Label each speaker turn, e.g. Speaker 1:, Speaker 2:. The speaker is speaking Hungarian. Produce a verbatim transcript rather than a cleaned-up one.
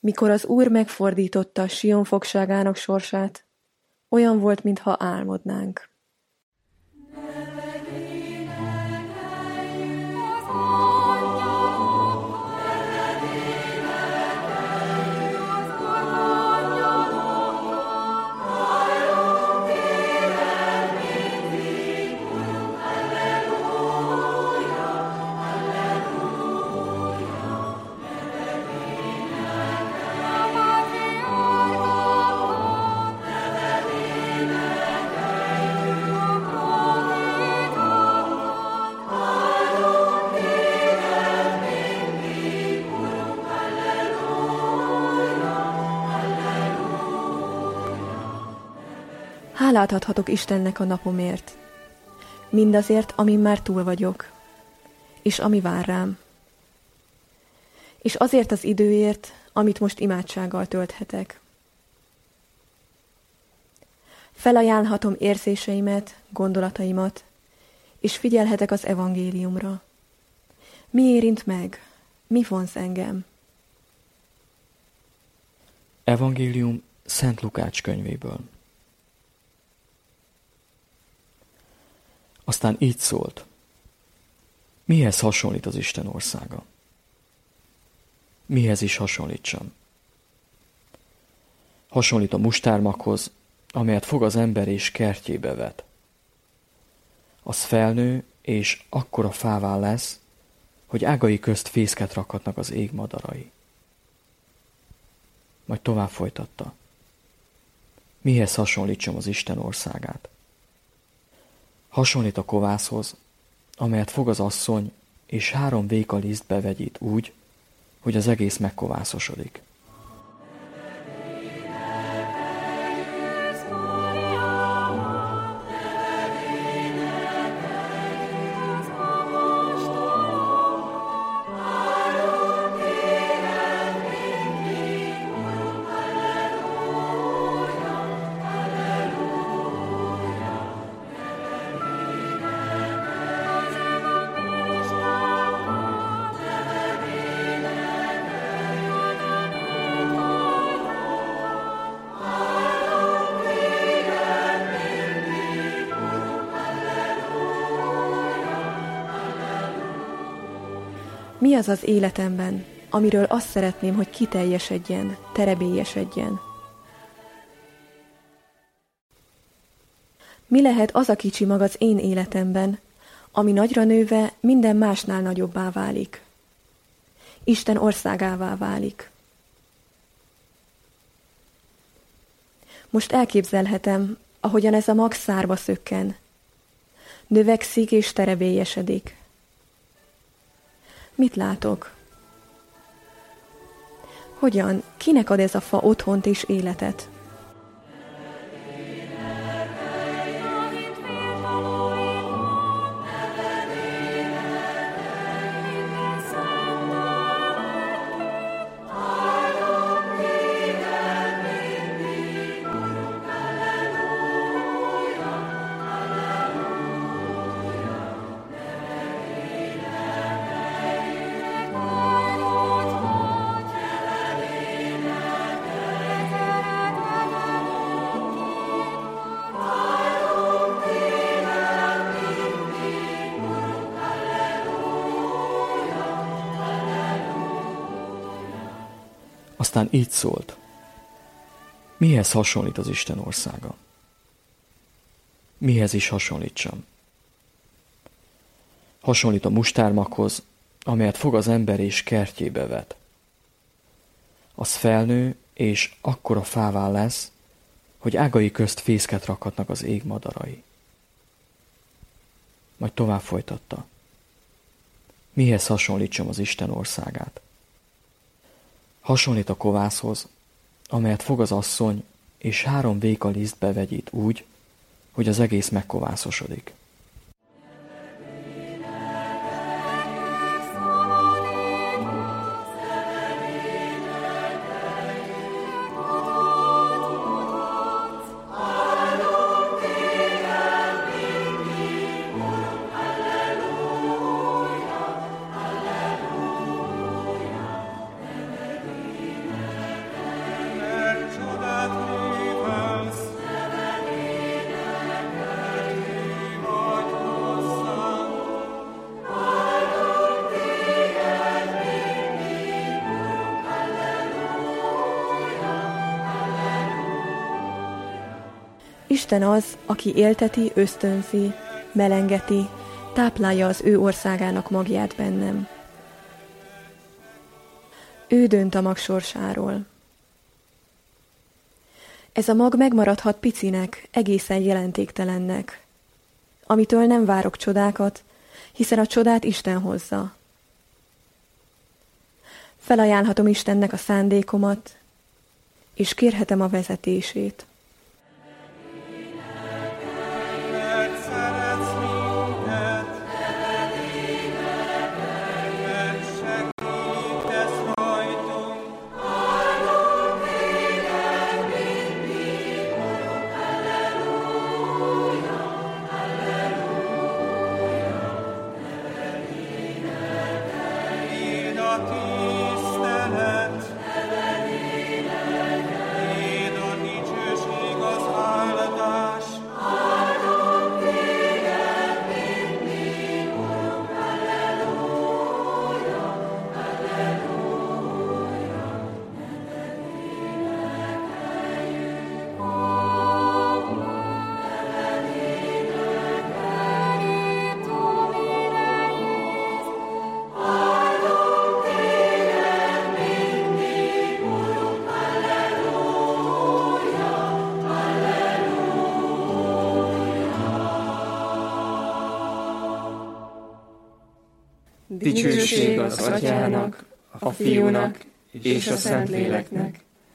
Speaker 1: Mikor az Úr megfordította Sion fogságának sorsát, olyan volt, mintha álmodnánk. Hálát adhatok Istennek a napomért, mindazért, amin már túl vagyok, és ami vár rám, és azért az időért, amit most imádsággal tölthetek. Felajánlhatom érzéseimet, gondolataimat, és figyelhetek az evangéliumra. Mi érint meg? Mi vonz engem?
Speaker 2: Evangélium Szent Lukács könyvéből. Aztán így szólt: mihez hasonlít az Isten országa? Mihez is hasonlítsam? Hasonlít a mustármaghoz, amelyet fog az ember és kertjébe vet. Az felnő, és akkora fává lesz, hogy ágai közt fészket rakhatnak az ég madarai. Majd tovább folytatta: mihez hasonlítsam az Isten országát? Hasonlít a kovászhoz, amelyet fog az asszony, és három véka liszt bevegyít úgy, hogy az egész megkovászosodik.
Speaker 1: Mi az az életemben, amiről azt szeretném, hogy kiteljesedjen, terebélyesedjen? Mi lehet az a kicsi mag az én életemben, ami nagyra nőve minden másnál nagyobbá válik? Isten országává válik. Most elképzelhetem, ahogyan ez a mag szárba szökken. Növekszik és terebélyesedik. Mit látok? Hogyan? Kinek ad ez a fa otthont és életet?
Speaker 2: Aztán így szólt: mihez hasonlít az Isten országa? Mihez is hasonlítsam? Hasonlít a mustármaghoz, amelyet fog az ember és kertjébe vet. Az felnő, és akkora fává lesz, hogy ágai közt fészket rakhatnak az ég madarai. Majd tovább folytatta: mihez hasonlítsam az Isten országát? Hasonlít a kovászhoz, amelyet fog az asszony, és három véka liszt bevegyít úgy, hogy az egész megkovászosodik.
Speaker 1: Isten az, aki élteti, ösztönzi, melengeti, táplálja az ő országának magját bennem. Ő dönt a mag sorsáról. Ez a mag megmaradhat picinek, egészen jelentéktelennek, amitől nem várok csodákat, hiszen a csodát Isten hozza. Felajánlhatom Istennek a szándékomat, és kérhetem a vezetését.
Speaker 3: Dicsőség az Atyának, a Fiúnak és a Szentléleknek,